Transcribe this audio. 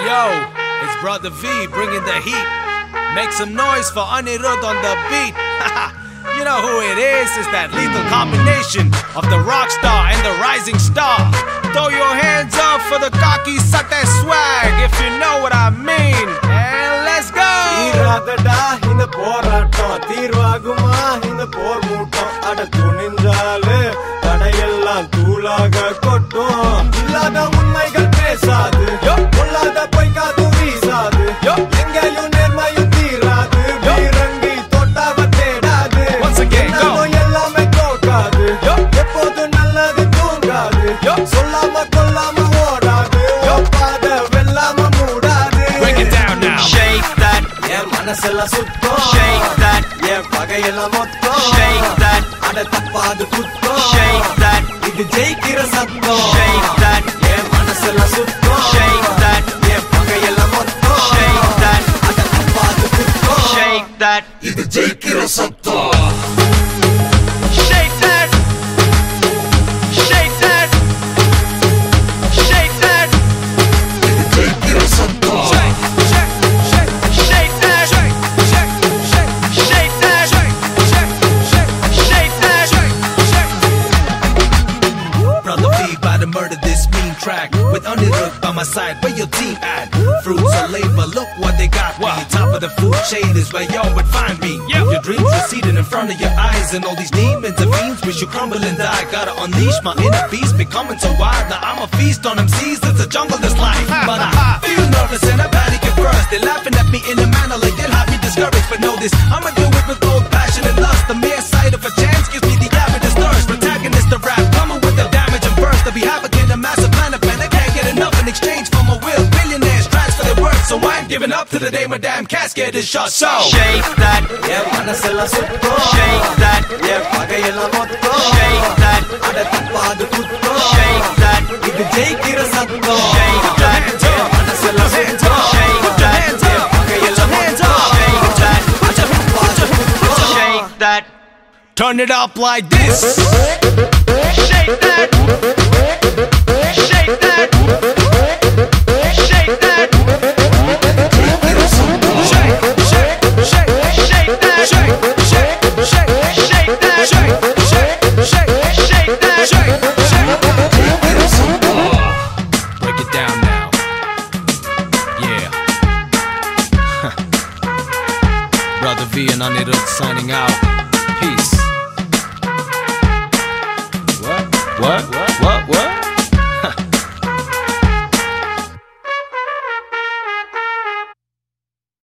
Yo, it's Brother V bringing the heat. Make some noise for Anirudh on the beat. You know who it is? It's that lethal combination of the rock star and the rising star. Throw your hands up for the cocky sate swag, if you know what I mean. And let's go! Iradada in the poratam Tirvaguma in the por mootam Ada tuninjale Tadayellam Toolaga kottum Illada unmaigal pesadu Pollada poikadu veesadu Engayum nermayum theeradu Veerangi thottava thedadu Once again, go! Ellame thokadu Eppodum nalladhu thoongadu Sollama kollama odadu Oppada vellama moodadu. Break it down now. Shake that, Manasella suttom shake that, pagayella mottham shake that, ada tappadu kuttom shake that, idu jeikira satham shake that, manasella suttom shake that, pagayella mottham shake that, ada tappadu kuttom shake that, idu jeikira satham shake that, shake that, shake that, idu jeikira satham shake that, shake that, Brother V about to murder this mean track with Anirudh by my side. Where your team at? Fruits of labor, look what they got me. Top of the food chain is where y'all would find me. Your dreams receding in front of your eyes, and all these demons and fiends wish you crumble and die. Gotta unleash my inner beast, becoming so wild. Now I'm a feast on them seas, it's a jungle that's life. But I feel nervous and I panic at first. They're laughing at me in a manner like they'll have me discouraged. But know this, I'ma do it with both passion and lust. The mere sight of a chance gives me the avidest thirst. Protagonist of rap, coming with the damage and burst. To be havoc in a massive planet, I can't get enough in exchange for my will. Billionaires transfer their worth, so I ain't giving up to the day my damn casket is shut. So shake that, manasella suttom shake that, pagayella mottham shake that, ada tappadu kuttom shake that, idu jeikira satham shake that, manasella suttom shake that, pagayella mottham shake that, ada tappadu kuttom shake that, turn it up like this. shake that, shake that, shake that, jeikira satham Shake, shake, shake, shake that, shake, shake, shake, shake that, shake, shake, shake, shake that, shake, shake. jeikira satham Break it down now. Yeah. Brother V and Anirudh signing out. Peace. What? What?